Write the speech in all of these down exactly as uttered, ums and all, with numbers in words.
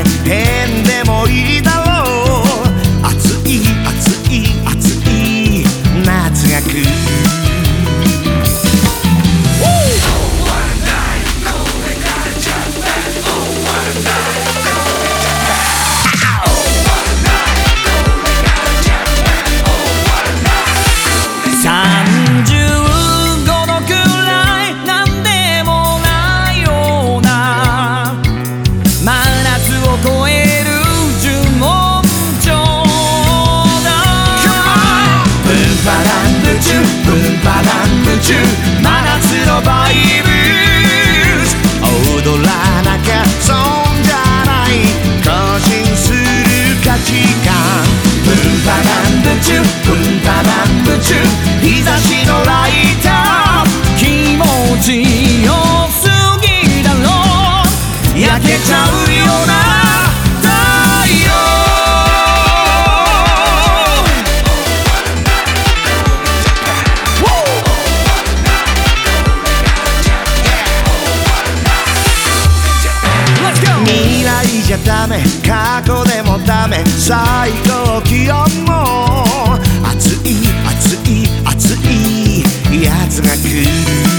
変でもいいだろう。暑い暑い暑い夏が来る。さんじゅうごどくらいなんでもないような真夏を超える呪文帳だ。ブンパランブチュブンパランブチュ真夏のバイブス踊らなきゃ損じゃない更新する価値観。ブンパランブチュブンパランブチュ日差しのライター気持ちよすぎだろう。焼けちゃうような太陽。未来じゃダメ過去でもダメ最高気温も暑い暑い暑いやつが来る。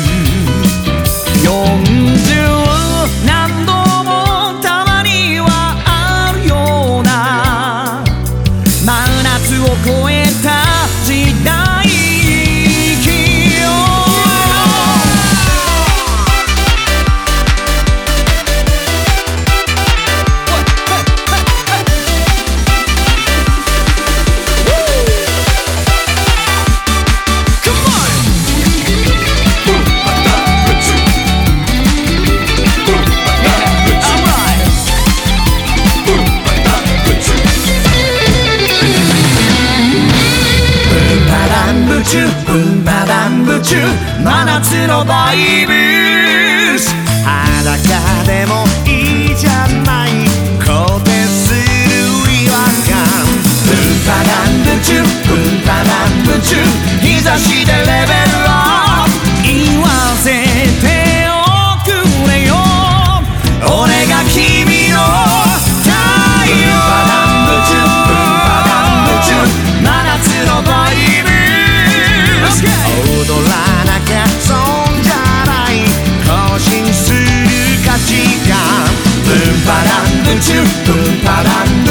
よんじゅう何度もたまにはあるような真夏を超えた時代気温。ブンバダンブチュ真夏のバイブス裸でもいいじゃない肯定する違和感。ブンパダンブチュブンパダンブチュ日差しでレベルアップ言わせておくれよ俺が君の太陽。ブンパダンブチュブンパダンブチュ真夏のバイブス踊らなきゃ損じゃない更新する価値観。ブンパランブチュブンパラン